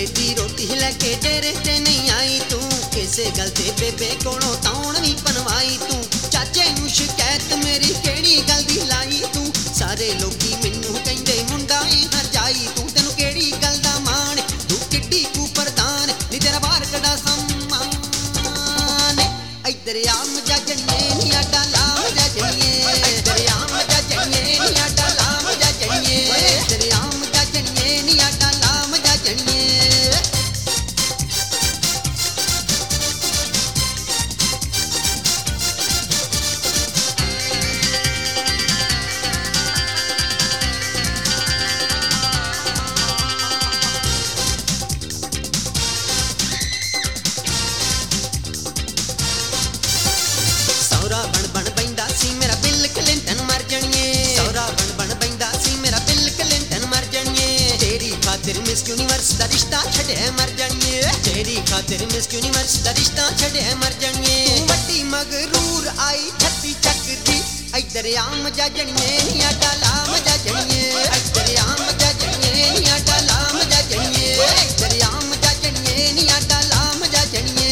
ਮਹੀਨੇ ਦੀ ਰੋਟੀ ਲੈ ਕੇ ਡੇਰੇ ਤੇ ਨਹੀਂ ਆਈ ਤੂੰ, ਕਿਸੇ ਗੱਲ ਤੇ ਬੇਬੇ ਕੋਲੋਂ ਤੌਣ ਵੀ ਪਨਵਾਈ ਤੂੰ। ਚਾਚੇ ਨੂੰ ਸ਼ਿਕਾਇਤ ਮੇਰੀ ਕਿਹੜੀ ਗੱਲ ਦੀ ਲਾਈ ਤੂੰ, ਸਾਰੇ ਲੋਕੀ ਮੈਨੂੰ ਕਹਿੰਦੇ ਮੁੰਡਾ ਏ ਹਰਜਾਈ ਤੂੰ। ਤੈਨੂੰ ਕਿਹੜੀ ਗੱਲ ਦਾ ਮਾਣ, ਤੂੰ ਕਿੱਡੀ ਕੁ ਪ੍ਰਧਾਨ, ਨੀ ਤੇਰਾ ਬਾਹਰ ਕੜਾ ਸਮਾਨ। ਇੱਧਰ ਆ ਮਜਾ ਜਣੀਏ ਨੀ ਆਡਾ ਲਾ ਮਜਾ ਜਣੀਏ, ਇੱਧਰ ਆ ਮਜਾ ਜਣੀਏ ਨੀ ਆਡਾ ਲਾ ਮਜਾ ਜਣੀਏ, ਇੱਧਰ ਆ ਮਜਾ ਜਣੀਏ ਨੀ ਆਡਾ ਲਾ ਮਜਾ ਜਣੀਏ। ਸੌਰਾ ਬਣ ਬੈਂਦਾ ਸੀ ਮੇਰਾ ਬਿੱਲ ਕਲਿੰਟਨ ਮਰ ਜਾਣੀਏ, ਸੌਰਾ ਬਣ ਬੈਂਦਾ ਸੀ ਮੇਰਾ ਬਿੱਲ ਕਲਿੰਟਨ ਮਰ ਜਾਣੀਏ। ਤੇਰੀ ਖਾਤਰ ਮਿਸ ਯੂਨੀਵਰਸ ਦਾ ਰਿਸ਼ਤਾ ਛੱਡਿਆ ਮਰ ਜਾਣੀਏ, ਤੇਰੀ ਖਾਤਰ ਮਿਸ ਯੂਨੀਵਰਸ ਦਾ ਰਿਸ਼ਤਾ ਛੱਡਿਆ ਮਰ ਜਾਣੀਏ। ਤੂੰ ਵੱਡੀ ਮਗਰੂਰ ਆਈ ਛੱਤੀ ਚੱਕਦੀ, ਇੱਧਰ ਆ ਮਜਾ ਜਣੀਏ ਨੀ ਆਡਾ ਲਾ ਮਜਾ ਜਣੀਏ, ਇੱਧਰ ਆ ਮਜਾ ਜਣੀਏ ਨੀ ਆਡਾ ਲਾ ਮਜਾ ਜਣੀਏ, ਇੱਧਰ ਆ ਮਜਾ ਜਣੀਏ ਨੀ ਆਡਾ ਲਾ ਮਜਾ ਜਣੀਏ।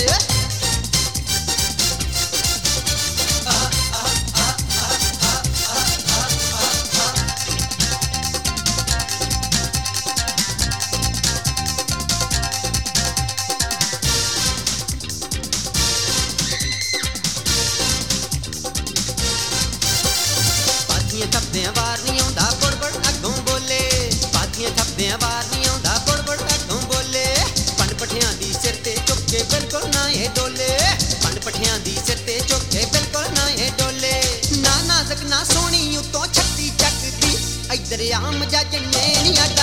ਪਾਥੀਆਂ ਥੱਪਦਿਆਂ ਵਾਰ ਨਹੀਂ ਆਉਂਦਾ ਬੁੜ ਅੱਗੋਂ ਬੋਲੇ, ਪਾਥੀਆਂ ਥੱਪਦਿਆਂ ਵਾਰ ਨਹੀਂ ਆਉਂਦਾ ਬੁੜ ਅੱਗੋਂ ਬੋਲੇ। ਪੰਡ ਪੱਠਿਆਂ ਦੀ ਸਿਰ ਤੇ ਚੁੱਕ ਕੇ ਬਿਲਕੁਲ ਨਾ ਇਹ ਡੋਲੇ, ਪੰਡ ਪੱਠਿਆਂ ਦੀ ਸਿਰ ਤੇ ਚੁੱਕ ਕੇ ਬਿਲਕੁਲ ਨਾ ਇਹ ਡੋਲੇ। ਨਾ ਨਾਜ਼ਕ ਨਾ ਸੋਹਣੀ ਉਤੋਂ ਛੱਤੀ ਚੱਕਦੀ, ਇੱਧਰ ਆ ਮਜਾ ਜਣੀਏ ਨੀ ਆਡਾ